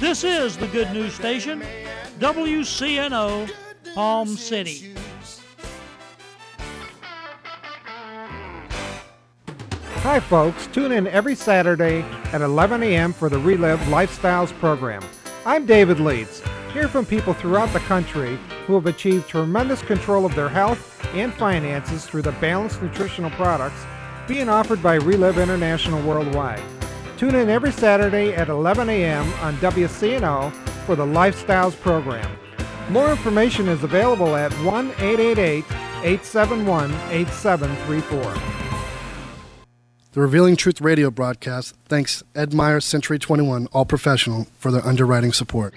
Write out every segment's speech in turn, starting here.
This is the Good News Station, WCNO, Palm City. Hi folks, tune in every Saturday at 11 a.m. for the Relive Lifestyles program. I'm David Leeds. Hear from people throughout the country who have achieved tremendous control of their health and finances through the balanced nutritional products being offered by Relive International Worldwide. Tune in every Saturday at 11 a.m. on WCNO for the Lifestyles program. More information is available at 1-888-871-8734. The Revealing Truth radio broadcast thanks Ed Meyer, Century 21, All Professional, for their underwriting support.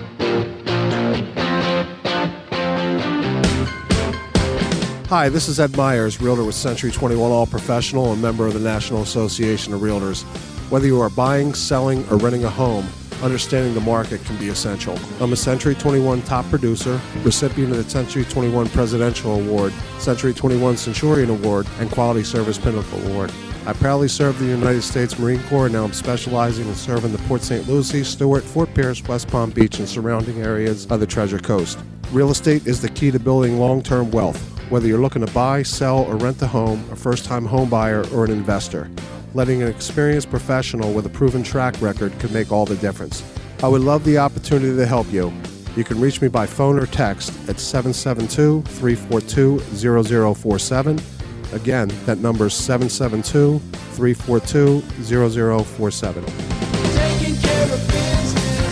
Hi, this is Ed Myers, Realtor with Century 21 All Professional and member of the National Association of Realtors. Whether you are buying, selling, or renting a home, understanding the market can be essential. I'm a Century 21 top producer, recipient of the Century 21 Presidential Award, Century 21 Centurion Award, and Quality Service Pinnacle Award. I proudly served the United States Marine Corps, and now I'm specializing in serving the Port St. Lucie, Stewart, Fort Pierce, West Palm Beach, and surrounding areas of the Treasure Coast. Real estate is the key to building long-term wealth. Whether you're looking to buy, sell, or rent a home, a first-time home buyer, or an investor, letting an experienced professional with a proven track record could make all the difference. I would love the opportunity to help you. You can reach me by phone or text at 772-342-0047. Again, that number is 772-342-0047. Taking care of business.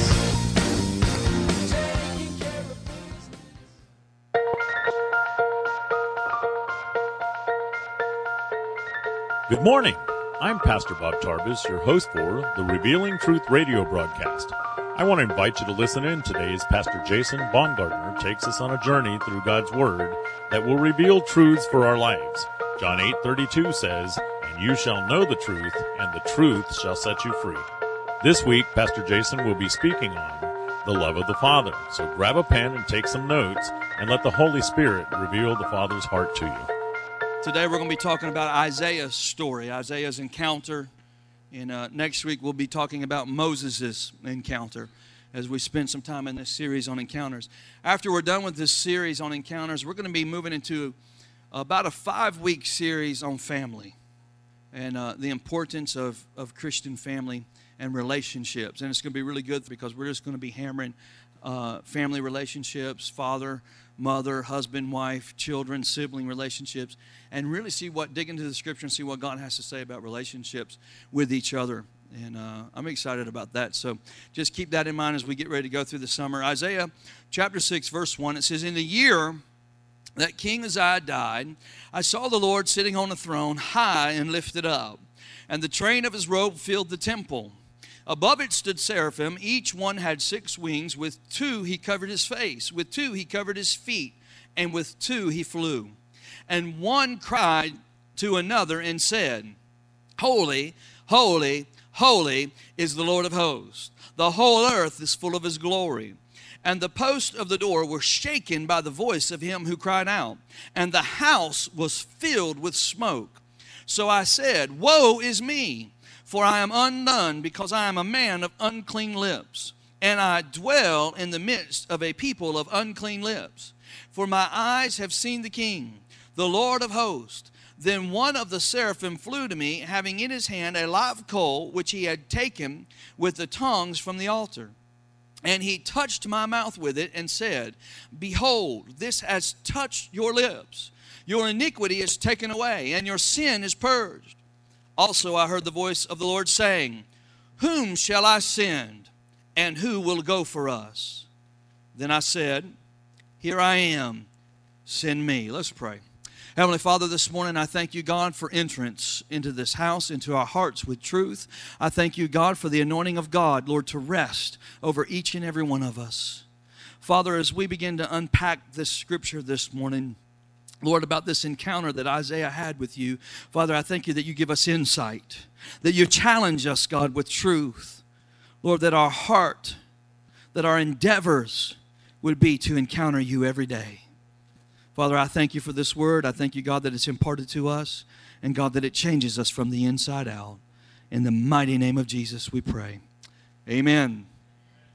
Good morning. I'm Pastor Bob Tarbus, your host for the Revealing Truth radio broadcast. I want to invite you to listen in today as Pastor Jason Baumgartner takes us on a journey through God's Word that will reveal truths for our lives. John 8:32 says, "And you shall know the truth, and the truth shall set you free." This week, Pastor Jason will be speaking on the love of the Father. So grab a pen and take some notes, and let the Holy Spirit reveal the Father's heart to you. Today we're going to be talking about Isaiah's story, Isaiah's encounter. And next week we'll be talking about Moses' encounter as we spend some time in this series on encounters. After we're done with this series on encounters, we're going to be moving into about a 5-week series on family and the importance of Christian family and relationships. And it's going to be really good because we're just going to be hammering family relationships, father, mother, husband, wife, children, sibling relationships, and really dig into the scripture and see what God has to say about relationships with each other. And I'm excited about that. So just keep that in mind as we get ready to go through the summer. Isaiah chapter 6, verse 1, it says, "In the year that King Uzziah died, I saw the Lord sitting on a throne, high and lifted up, and the train of his robe filled the temple. Above it stood seraphim. Each one had 6 wings. With 2 he covered his face. With 2 he covered his feet. And with 2 he flew. And one cried to another and said, Holy, holy, holy is the Lord of hosts. The whole earth is full of his glory. And the posts of the door were shaken by the voice of him who cried out. And the house was filled with smoke. So I said, Woe is me! For I am undone, because I am a man of unclean lips, and I dwell in the midst of a people of unclean lips. For my eyes have seen the King, the Lord of hosts. Then one of the seraphim flew to me, having in his hand a live coal, which he had taken with the tongs from the altar. And he touched my mouth with it and said, Behold, this has touched your lips. Your iniquity is taken away, and your sin is purged. Also I heard the voice of the Lord saying, Whom shall I send, and who will go for us? Then I said, Here I am, send me. Let's pray. Heavenly Father, this morning I thank you, God, for entrance into this house, into our hearts with truth. I thank you, God, for the anointing of God, Lord, to rest over each and every one of us. Father, as we begin to unpack this scripture this morning, Lord, about this encounter that Isaiah had with you, Father, I thank you that you give us insight, that you challenge us, God, with truth. Lord, that our heart, that our endeavors would be to encounter you every day. Father, I thank you for this word. I thank you, God, that it's imparted to us, and God, that it changes us from the inside out. In the mighty name of Jesus, we pray. Amen.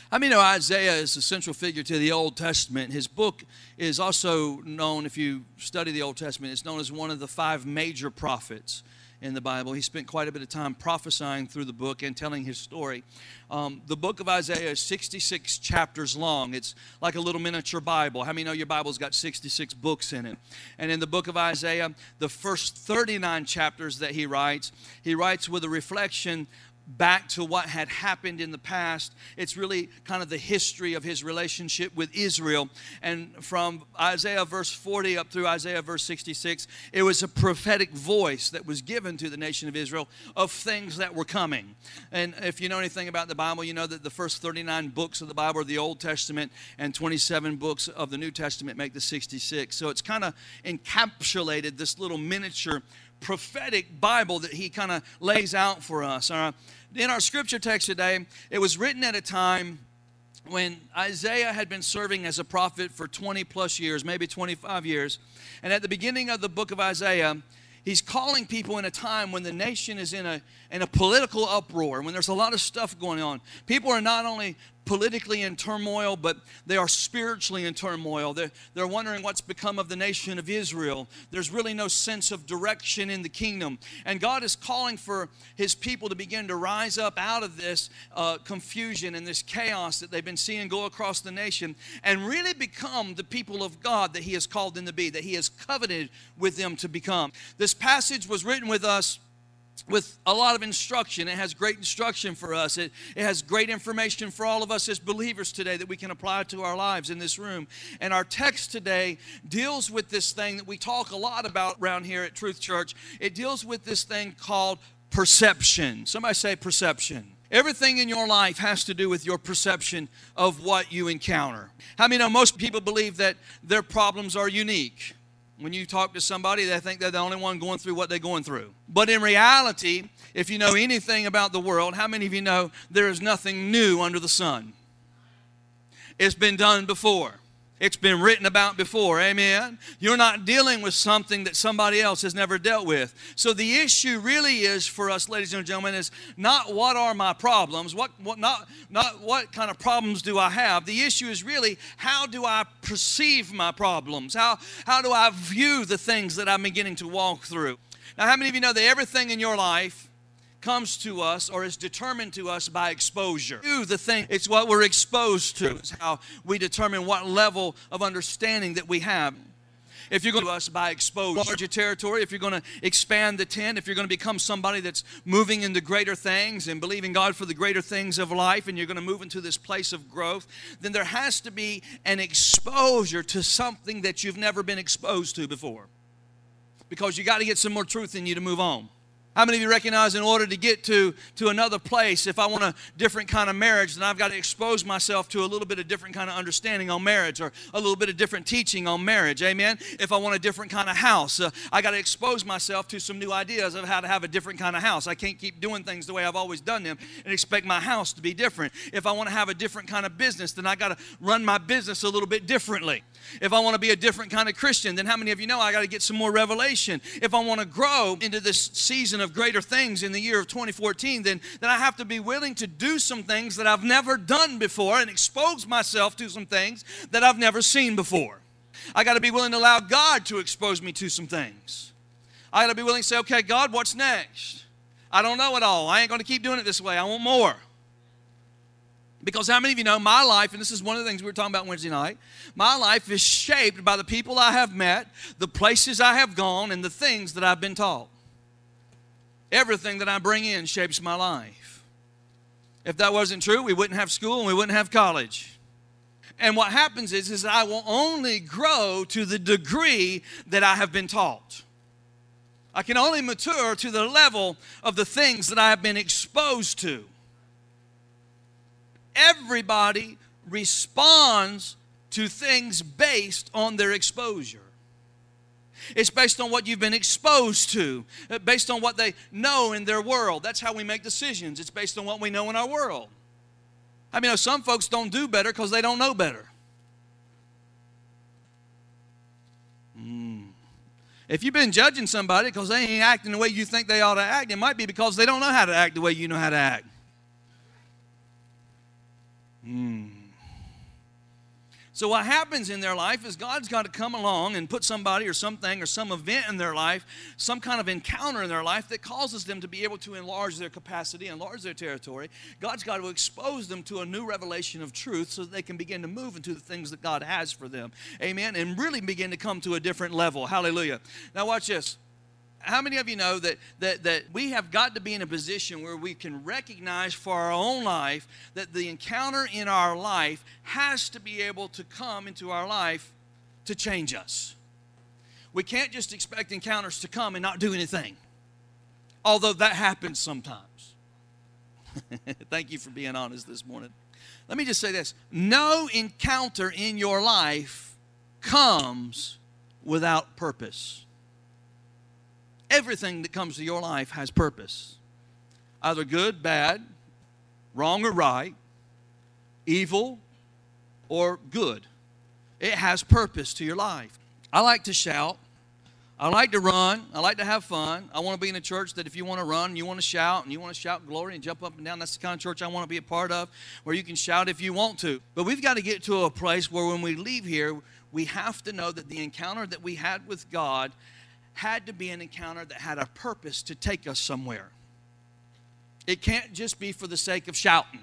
I mean, Isaiah is the central figure to the Old Testament. His book is also known, if you study the Old Testament, it's known as one of the 5 major prophets in the Bible. He spent quite a bit of time prophesying through the book and telling his story. The book of Isaiah is 66 chapters long. It's like a little miniature Bible. How many know your Bible's got 66 books in it? And in the book of Isaiah, the first 39 chapters that he writes with a reflection back to what had happened in the past. It's really kind of the history of his relationship with Israel. And from Isaiah verse 40 up through Isaiah verse 66, it was a prophetic voice that was given to the nation of Israel of things that were coming. And if you know anything about the Bible, you know that the first 39 books of the Bible are the Old Testament, and 27 books of the New Testament make the 66. So it's kind of encapsulated this little miniature prophetic Bible that he kind of lays out for us. In our scripture text today, it was written at a time when Isaiah had been serving as a prophet for 20 plus years, maybe 25 years. And at the beginning of the book of Isaiah, he's calling people in a time when the nation is in a political uproar, when there's a lot of stuff going on. People are not only politically in turmoil, but they are spiritually in turmoil. They're wondering what's become of the nation of Israel. There's really no sense of direction in the kingdom. And God is calling for his people to begin to rise up out of this confusion and this chaos that they've been seeing go across the nation and really become the people of God that he has called them to be, that he has covenanted with them to become. This passage was written with us with a lot of instruction. It has great instruction for us. It has great information for all of us as believers today that we can apply to our lives in this room. And our text today deals with this thing that we talk a lot about around here at Truth Church. It deals with this thing called perception. Somebody say perception. Everything in your life has to do with your perception of what you encounter. How many know most people believe that their problems are unique? When you talk to somebody, they think they're the only one going through what they're going through. But in reality, if you know anything about the world, how many of you know there is nothing new under the sun? It's been done before. It's been written about before, amen? You're not dealing with something that somebody else has never dealt with. So the issue really is for us, ladies and gentlemen, is not what are my problems, not what kind of problems do I have. The issue is really how do I perceive my problems? How do I view the things that I'm beginning to walk through? Now, how many of you know that everything in your life comes to us or is determined to us by exposure? The thing, it's what we're exposed to. It's how we determine what level of understanding that we have. If you're going to us by exposure, larger territory, if you're going to expand the tent, if you're going to become somebody that's moving into greater things and believing God for the greater things of life, and you're going to move into this place of growth, then there has to be an exposure to something that you've never been exposed to before. Because you got to get some more truth in you to move on. How many of you recognize in order to get to another place, if I want a different kind of marriage, then I've got to expose myself to a little bit of different kind of understanding on marriage or a little bit of different teaching on marriage, amen? If I want a different kind of house, I got to expose myself to some new ideas of how to have a different kind of house. I can't keep doing things the way I've always done them and expect my house to be different. If I want to have a different kind of business, then I got to run my business a little bit differently. If I want to be a different kind of Christian, then how many of you know I got to get some more revelation? If I want to grow into this season of greater things in the year of 2014, then I have to be willing to do some things that I've never done before and expose myself to some things that I've never seen before. I got to be willing to allow God to expose me to some things. I got to be willing to say, okay, God, what's next? I don't know it all. I ain't going to keep doing it this way. I want more. Because how many of you know my life, and this is one of the things we were talking about Wednesday night, my life is shaped by the people I have met, the places I have gone, and the things that I've been taught. Everything that I bring in shapes my life. If that wasn't true, we wouldn't have school and we wouldn't have college. And what happens is I will only grow to the degree that I have been taught. I can only mature to the level of the things that I have been exposed to. Everybody responds to things based on their exposure. It's based on what you've been exposed to, based on what they know in their world. That's how we make decisions. It's based on what we know in our world. I mean, some folks don't do better because they don't know better. If you've been judging somebody because they ain't acting the way you think they ought to act, it might be because they don't know how to act the way you know how to act. So what happens in their life is God's got to come along and put somebody or something or some event in their life, some kind of encounter in their life that causes them to be able to enlarge their capacity, enlarge their territory. God's got to expose them to a new revelation of truth so that they can begin to move into the things that God has for them. Amen? And really begin to come to a different level. Hallelujah. Now watch this. How many of you know that we have got to be in a position where we can recognize for our own life that the encounter in our life has to be able to come into our life to change us? We can't just expect encounters to come and not do anything, although that happens sometimes. Thank you for being honest this morning. Let me just say this. No encounter in your life comes without purpose. Everything that comes to your life has purpose. Either good, bad, wrong or right, evil or good. It has purpose to your life. I like to shout. I like to run. I like to have fun. I want to be in a church that if you want to run, you want to shout, and you want to shout glory and jump up and down, that's the kind of church I want to be a part of, where you can shout if you want to. But we've got to get to a place where when we leave here, we have to know that the encounter that we had with God had to be an encounter that had a purpose to take us somewhere. It can't just be for the sake of shouting.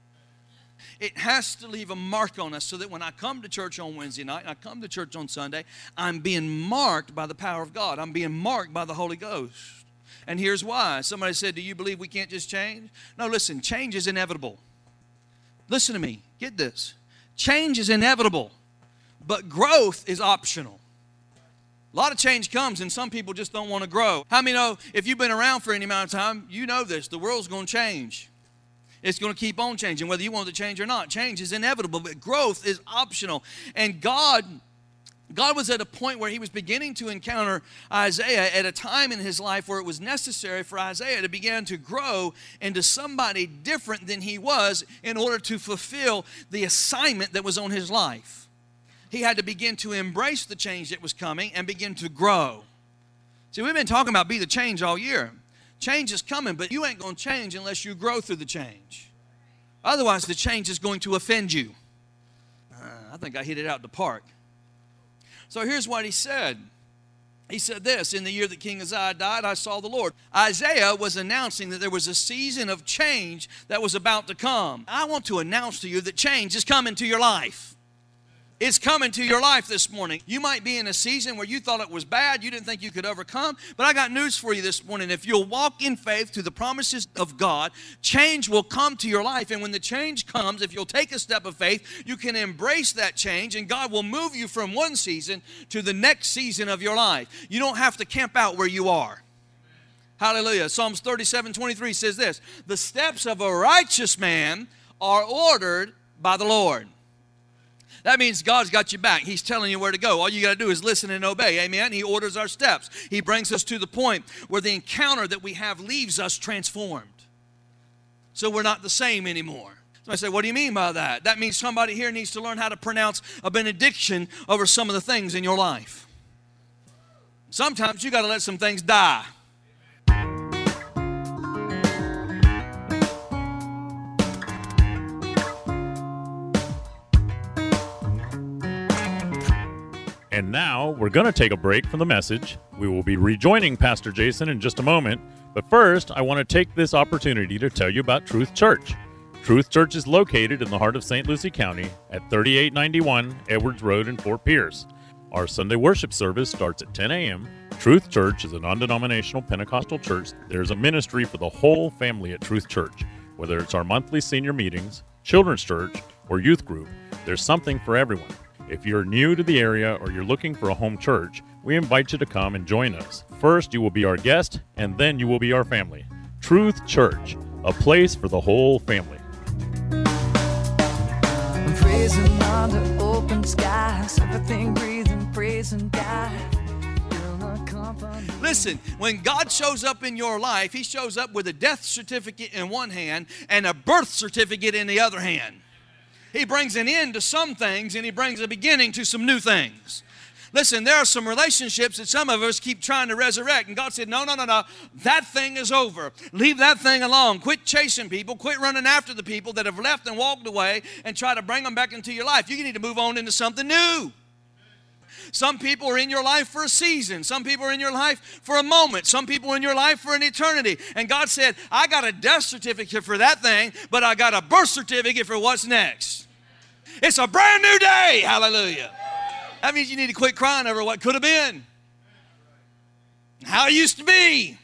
It has to leave a mark on us so that when I come to church on Wednesday night and I come to church on Sunday, I'm being marked by the power of God. I'm being marked by the Holy Ghost. And here's why. Somebody said, do you believe we can't just change? No, listen, change is inevitable. Listen to me. Get this. Change is inevitable, but growth is optional. A lot of change comes, and some people just don't want to grow. How many know if you've been around for any amount of time, you know this. The world's going to change. It's going to keep on changing, whether you want it to change or not. Change is inevitable, but growth is optional. And God was at a point where he was beginning to encounter Isaiah at a time in his life where it was necessary for Isaiah to begin to grow into somebody different than he was in order to fulfill the assignment that was on his life. He had to begin to embrace the change that was coming and begin to grow. See, we've been talking about be the change all year. Change is coming, but you ain't going to change unless you grow through the change. Otherwise, the change is going to offend you. I think I hit it out the park. So here's what he said. He said this, in the year that King Uzziah died, I saw the Lord. Isaiah was announcing that there was a season of change that was about to come. I want to announce to you that change is coming to your life. It's coming to your life this morning. You might be in a season where you thought it was bad, you didn't think you could overcome, but I got news for you this morning. If you'll walk in faith to the promises of God, change will come to your life. And when the change comes, if you'll take a step of faith, you can embrace that change, and God will move you from one season to the next season of your life. You don't have to camp out where you are. Hallelujah. Psalms 37:23 says this, the steps of a righteous man are ordered by the Lord. That means God's got you back. He's telling you where to go. All you got to do is listen and obey. Amen? He orders our steps. He brings us to the point where the encounter that we have leaves us transformed. So we're not the same anymore. So I say, what do you mean by that? That means somebody here needs to learn how to pronounce a benediction over some of the things in your life. Sometimes you got to let some things die. And now we're going to take a break from the message. We will be rejoining Pastor Jason in just a moment. But first, I want to take this opportunity to tell you about Truth Church. Truth Church is located in the heart of St. Lucie County at 3891 Edwards Road in Fort Pierce. Our Sunday worship service starts at 10 a.m. Truth Church is a non-denominational Pentecostal church. There's a ministry for the whole family at Truth Church. Whether it's our monthly senior meetings, children's church, or youth group, there's something for everyone. If you're new to the area or you're looking for a home church, we invite you to come and join us. First, you will be our guest, and then you will be our family. Truth Church, a place for the whole family. Praising under open skies, everything breathing, praising God. Listen, when God shows up in your life, he shows up with a death certificate in one hand and a birth certificate in the other hand. He brings an end to some things, and he brings a beginning to some new things. Listen, there are some relationships that some of us keep trying to resurrect. And God said, no. That thing is over. Leave that thing alone. Quit chasing people. Quit running after the people that have left and walked away and try to bring them back into your life. You need to move on into something new. Some people are in your life for a season. Some people are in your life for a moment. Some people are in your life for an eternity. And God said, I got a death certificate for that thing, but I got a birth certificate for what's next. It's a brand new day. Hallelujah. That means you need to quit crying over what could have been, how it used to be.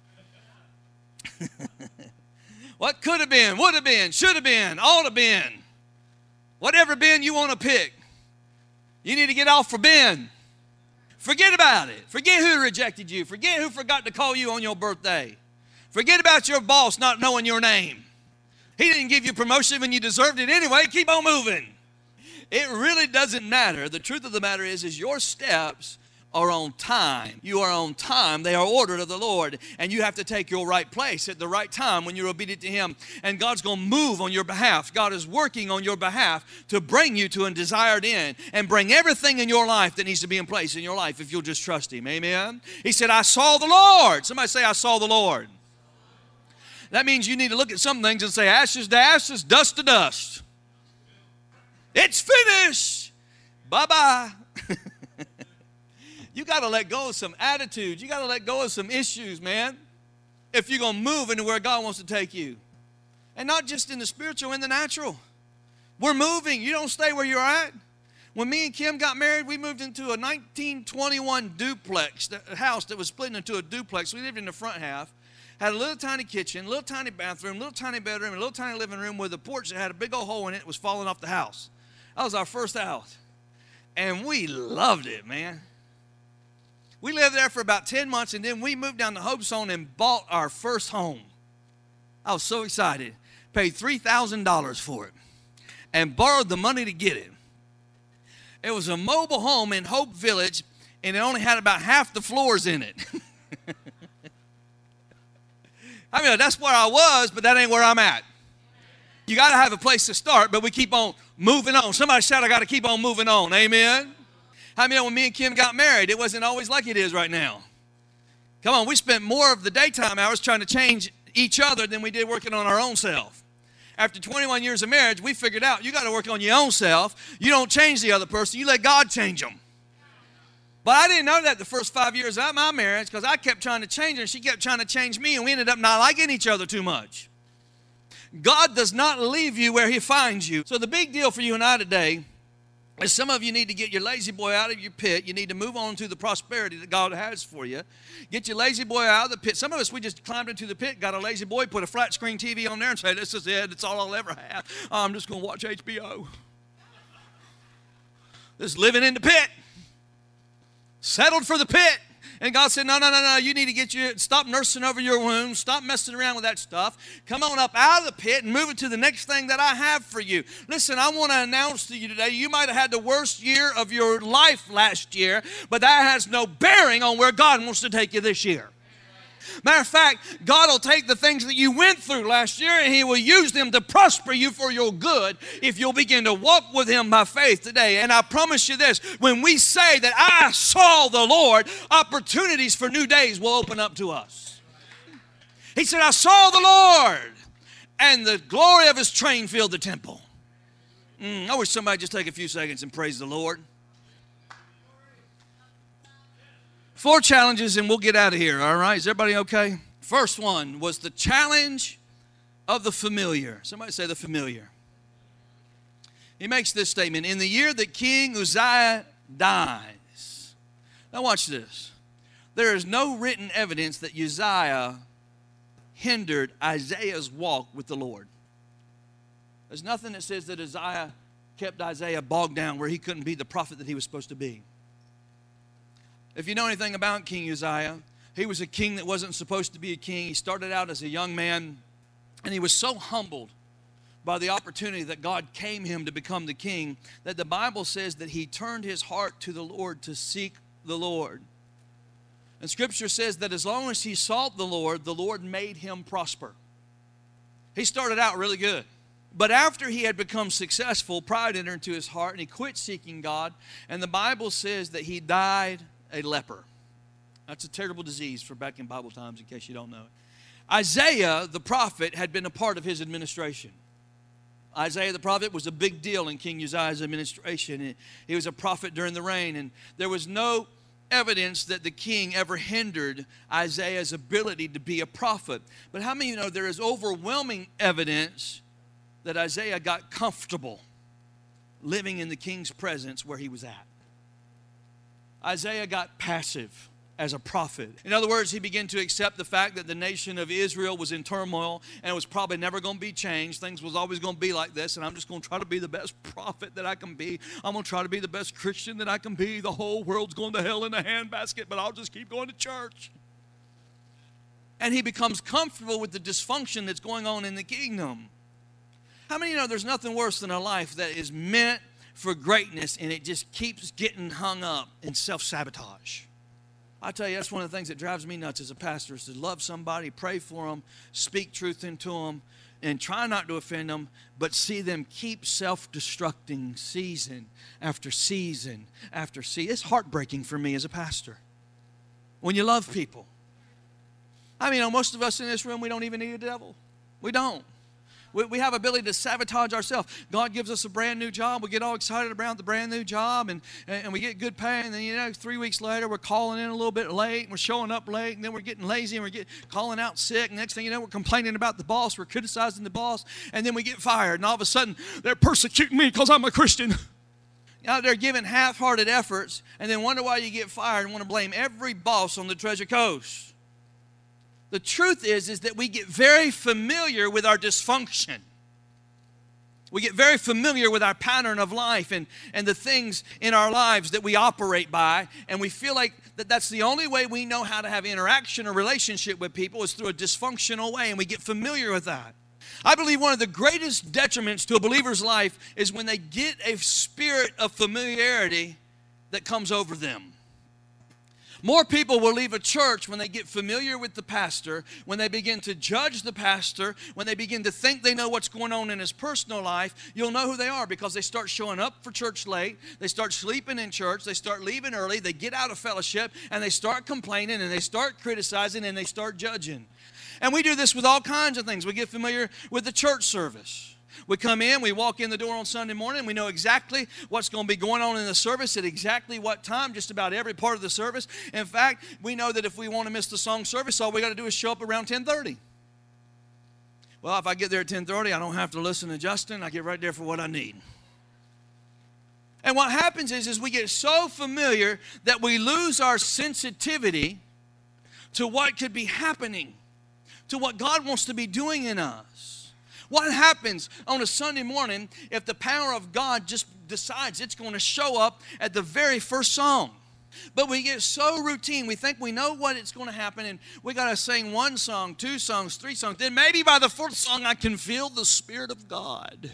What could have been, would have been, should have been, ought to have been. Whatever been you want to pick. You need to get off for Ben. Forget about it. Forget who rejected you. Forget who forgot to call you on your birthday. Forget about your boss not knowing your name. He didn't give you promotion when you deserved it anyway. Keep on moving. It really doesn't matter. The truth of the matter is your steps are on time. You are on time. They are ordered of the Lord. And you have to take your right place at the right time when you're obedient to Him. And God's going to move on your behalf. God is working on your behalf to bring you to a desired end and bring everything in your life that needs to be in place in your life if you'll just trust Him. Amen? He said, I saw the Lord. Somebody say, I saw the Lord. That means you need to look at some things and say, ashes to ashes, dust to dust. It's finished. Bye-bye. You got to let go of some attitudes. You got to let go of some issues, man, if you're going to move into where God wants to take you. And not just in the spiritual, in the natural. We're moving. You don't stay where you're at. When me and Kim got married, we moved into a 1921 duplex, a house that was split into a duplex. We lived in the front half. Had a little tiny kitchen, little tiny bathroom, little tiny bedroom, and a little tiny living room with a porch that had a big old hole in it that was falling off the house. That was our first house. And we loved it, man. We lived there for about 10 months, and then we moved down to Hope Zone and bought our first home. I was so excited. Paid $3,000 for it and borrowed the money to get it. It was a mobile home in Hope Village, and it only had about half the floors in it. I mean, that's where I was, but that ain't where I'm at. You got to have a place to start, but we keep on moving on. Somebody shout, I got to keep on moving on. Amen? How many know when me and Kim got married, it wasn't always like it is right now? Come on, we spent more of the daytime hours trying to change each other than we did working on our own self. After 21 years of marriage, we figured out you got to work on your own self. You don't change the other person. You let God change them. But I didn't know that the first 5 years of my marriage because I kept trying to change her and she kept trying to change me, and we ended up not liking each other too much. God does not leave you where He finds you. So the big deal for you and I today is some of you need to get your lazy boy out of your pit. You need to move on to the prosperity that God has for you. Get your lazy boy out of the pit. Some of us, we just climbed into the pit, got a lazy boy, put a flat screen TV on there and say, this is it. It's all I'll ever have. I'm just going to watch HBO. Just living in the pit. Settled for the pit. And God said, no, you need to stop nursing over your wounds. Stop messing around with that stuff. Come on up out of the pit and move it to the next thing that I have for you. Listen, I want to announce to you today, you might have had the worst year of your life last year, but that has no bearing on where God wants to take you this year. Matter of fact, God will take the things that you went through last year and He will use them to prosper you for your good if you'll begin to walk with Him by faith today. And I promise you this, when we say that I saw the Lord, opportunities for new days will open up to us. He said, I saw the Lord, and the glory of His train filled the temple. I wish somebody just take a few seconds and praise the Lord. 4 challenges and we'll get out of here, all right? Is everybody okay? First one was the challenge of the familiar. Somebody say the familiar. He makes this statement, in the year that King Uzziah dies. Now watch this. There is no written evidence that Uzziah hindered Isaiah's walk with the Lord. There's nothing that says that Uzziah kept Isaiah bogged down where he couldn't be the prophet that he was supposed to be. If you know anything about King Uzziah, he was a king that wasn't supposed to be a king. He started out as a young man, and he was so humbled by the opportunity that God came him to become the king that the Bible says that he turned his heart to the Lord to seek the Lord. And Scripture says that as long as he sought the Lord made him prosper. He started out really good. But after he had become successful, pride entered into his heart, and he quit seeking God. And the Bible says that he died a leper. That's a terrible disease for back in Bible times, in case you don't know it. Isaiah, the prophet, had been a part of his administration. Isaiah the prophet was a big deal in King Uzziah's administration. He was a prophet during the reign, and there was no evidence that the king ever hindered Isaiah's ability to be a prophet. But how many of you know there is overwhelming evidence that Isaiah got comfortable living in the king's presence where he was at? Isaiah got passive as a prophet. In other words, he began to accept the fact that the nation of Israel was in turmoil and it was probably never going to be changed. Things was always going to be like this, and I'm just going to try to be the best prophet that I can be. I'm going to try to be the best Christian that I can be. The whole world's going to hell in a handbasket, but I'll just keep going to church. And he becomes comfortable with the dysfunction that's going on in the kingdom. How many of you know there's nothing worse than a life that is meant for greatness and it just keeps getting hung up in self-sabotage? I tell you, that's one of the things that drives me nuts as a pastor, is to love somebody, pray for them, speak truth into them, and try not to offend them, but see them keep self-destructing season after season after season. It's heartbreaking for me as a pastor when you love people. I mean, most of us in this room, we don't even need a devil. We don't. We have ability to sabotage ourselves. God gives us a brand new job. We get all excited about the brand new job, and we get good pay. And then, 3 weeks later, we're calling in a little bit late, and we're showing up late, and then we're getting lazy, and we're calling out sick. And next thing you know, we're complaining about the boss. We're criticizing the boss, and then we get fired. And all of a sudden, they're persecuting me because I'm a Christian. They're giving half-hearted efforts, and then wonder why you get fired and want to blame every boss on the Treasure Coast. The truth is that we get very familiar with our dysfunction. We get very familiar with our pattern of life and the things in our lives that we operate by, and we feel like that's the only way we know how to have interaction or relationship with people is through a dysfunctional way, and we get familiar with that. I believe one of the greatest detriments to a believer's life is when they get a spirit of familiarity that comes over them. More people will leave a church when they get familiar with the pastor, when they begin to judge the pastor, when they begin to think they know what's going on in his personal life. You'll know who they are because they start showing up for church late, they start sleeping in church, they start leaving early, they get out of fellowship, and they start complaining, and they start criticizing, and they start judging. And we do this with all kinds of things. We get familiar with the church service. We come in, we walk in the door on Sunday morning, we know exactly what's going to be going on in the service at exactly what time, just about every part of the service. In fact, we know that if we want to miss the song service, all we got to do is show up around 10:30. Well, if I get there at 10:30, I don't have to listen to Justin. I get right there for what I need. And what happens is we get so familiar that we lose our sensitivity to what could be happening, to what God wants to be doing in us. What happens on a Sunday morning if the power of God just decides it's going to show up at the very first song? But we get so routine, we think we know what it's going to happen, and we got to sing 1 song, 2 songs, 3 songs. Then maybe by the 4th song I can feel the Spirit of God.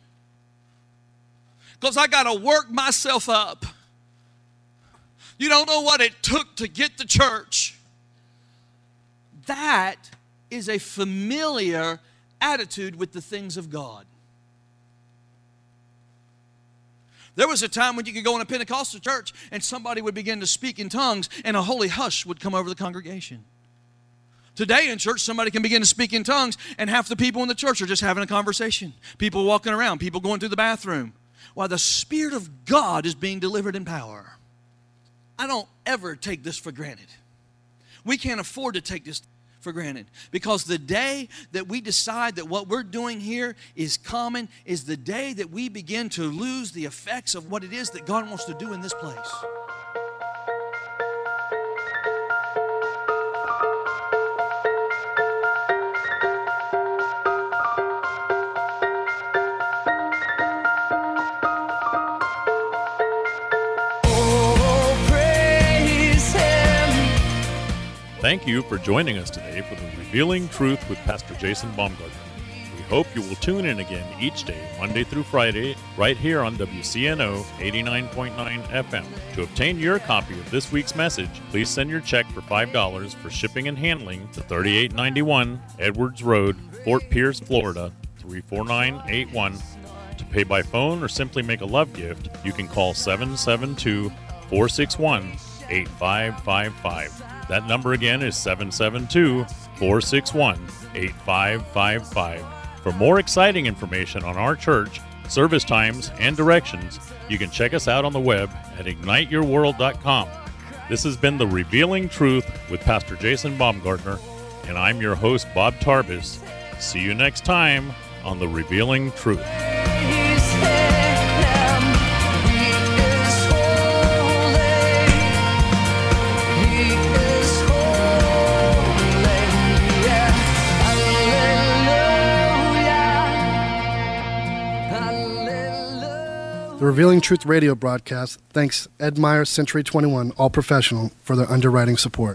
Because I got to work myself up. You don't know what it took to get to church. That is a familiar attitude with the things of God. There was a time when you could go in a Pentecostal church and somebody would begin to speak in tongues and a holy hush would come over the congregation. Today in church, somebody can begin to speak in tongues and half the people in the church are just having a conversation. People walking around, people going through the bathroom, while the Spirit of God is being delivered in power. I don't ever take this for granted. We can't afford to take this for granted, because the day that we decide that what we're doing here is common is the day that we begin to lose the effects of what it is that God wants to do in this place. Thank you for joining us today for the Revealing Truth with Pastor Jason Baumgartner. We hope you will tune in again each day, Monday through Friday, right here on WCNO 89.9 FM. To obtain your copy of this week's message, please send your check for $5 for shipping and handling to 3891 Edwards Road, Fort Pierce, Florida, 34981. To pay by phone or simply make a love gift, you can call 772-461-8555. That number again is 772-461-8555. For more exciting information on our church, service times, and directions, you can check us out on the web at igniteyourworld.com. This has been The Revealing Truth with Pastor Jason Baumgartner, and I'm your host, Bob Tarbis. See you next time on The Revealing Truth. The Revealing Truth radio broadcast thanks Ed Meyer, Century 21, All Professional, for their underwriting support.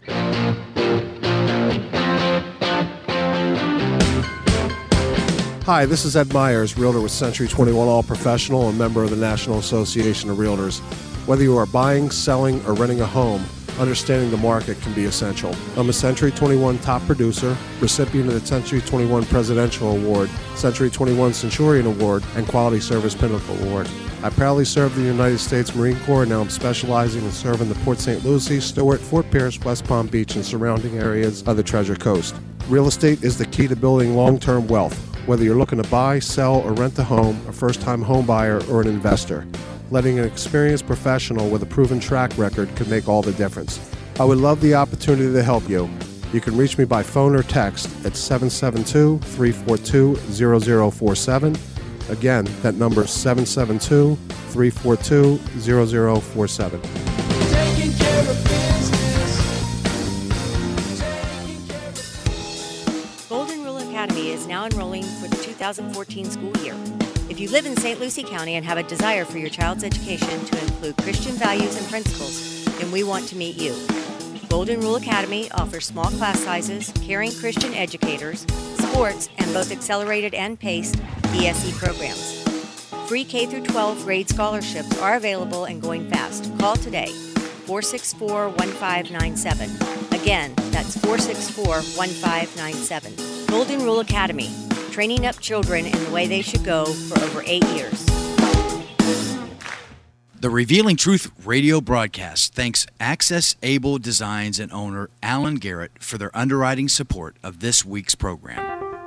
Hi, this is Ed Myers, Realtor with Century 21 All Professional and member of the National Association of Realtors. Whether you are buying, selling, or renting a home, understanding the market can be essential. I'm a Century 21 top producer, recipient of the Century 21 Presidential Award, Century 21 Centurion Award, and Quality Service Pinnacle Award. I proudly served the United States Marine Corps, and now I'm specializing in serving the Port St. Lucie, Stewart, Fort Pierce, West Palm Beach, and surrounding areas of the Treasure Coast. Real estate is the key to building long-term wealth. Whether you're looking to buy, sell, or rent a home, a first-time home buyer, or an investor, letting an experienced professional with a proven track record can make all the difference. I would love the opportunity to help you. You can reach me by phone or text at 772-342-0047. Again, that number is 772-342-0047. Taking care of business. Golden Rule Academy is now enrolling for the 2014 school year. If you live in St. Lucie County and have a desire for your child's education to include Christian values and principles, then we want to meet you. Golden Rule Academy offers small class sizes, caring Christian educators, sports, and both accelerated and paced ESE programs. Free K-12 grade scholarships are available and going fast. Call today, 464-1597. Again, that's 464-1597. Golden Rule Academy, training up children in the way they should go for over 8 years. The Revealing Truth radio broadcast thanks Access Able Designs and owner Alan Garrett for their underwriting support of this week's program.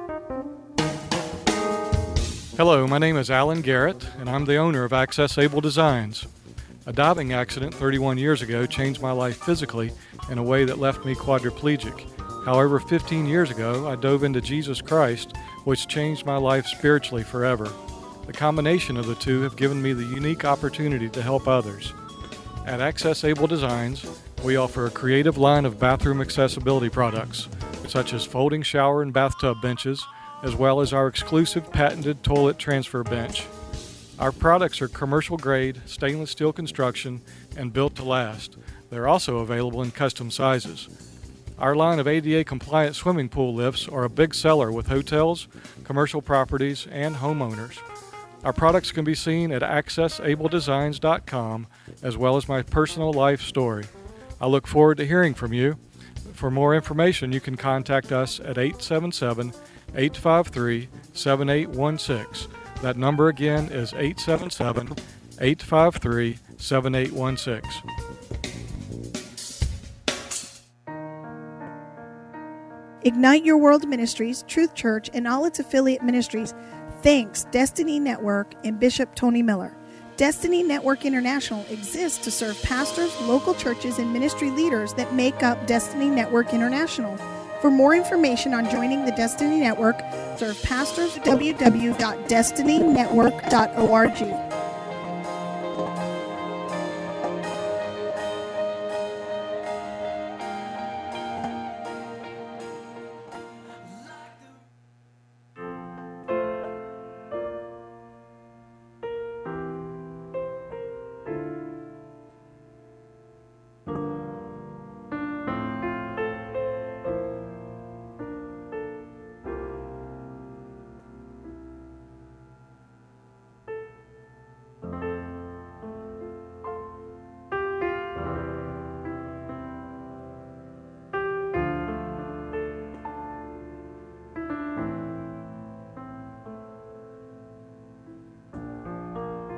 Hello, my name is Alan Garrett, and I'm the owner of Access Able Designs. A diving accident 31 years ago changed my life physically in a way that left me quadriplegic. However, 15 years ago, I dove into Jesus Christ, which changed my life spiritually forever. The combination of the two have given me the unique opportunity to help others. At Access Able Designs, we offer a creative line of bathroom accessibility products, such as folding shower and bathtub benches, as well as our exclusive patented toilet transfer bench. Our products are commercial grade, stainless steel construction, and built to last. They're also available in custom sizes. Our line of ADA compliant swimming pool lifts are a big seller with hotels, commercial properties, and homeowners. Our products can be seen at accessabledesigns.com, as well as my personal life story. I look forward to hearing from you. For more information, you can contact us at 877-853-7816. That number again is 877-853-7816. Ignite Your World Ministries, Truth Church, and all its affiliate ministries thanks Destiny Network and Bishop Tony Miller. Destiny Network International exists to serve pastors, local churches, and ministry leaders that make up Destiny Network International. For more information on joining the Destiny Network, serve pastors www.destinynetwork.org.